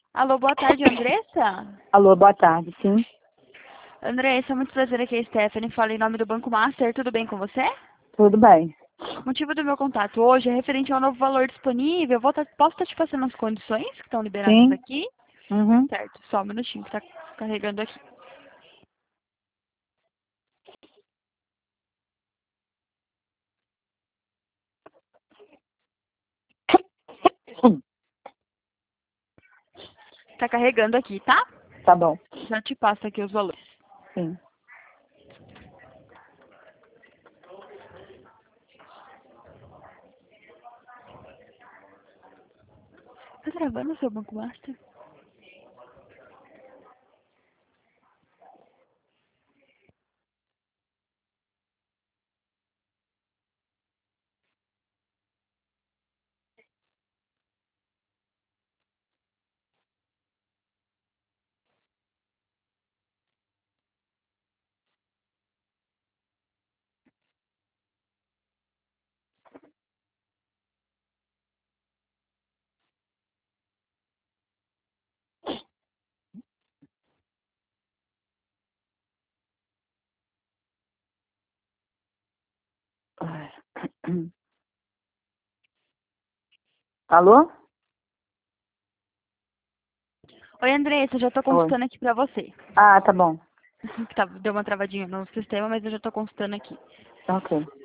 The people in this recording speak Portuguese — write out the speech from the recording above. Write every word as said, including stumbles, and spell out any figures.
Alô, boa tarde, Andressa? Alô, boa tarde, sim. Andressa, muito prazer, aqui é a Stephanie, falo em nome do Banco Master, tudo bem com você? Tudo bem. O motivo do meu contato hoje é referente ao novo valor disponível. Vou tá- posso estar te passando as condições que estão liberadas Sim. aqui? Uhum. Certo, só um minutinho que está carregando aqui. Está carregando aqui, tá? Tá bom. Já te passo aqui os valores. Sim. Tá travando o seu Banco Master? Ai. Alô? Oi, Andressa, já tô Oi. consultando aqui pra você. Ah, tá bom. Que tá- deu uma travadinha no sistema, mas eu já tô consultando aqui. Ok.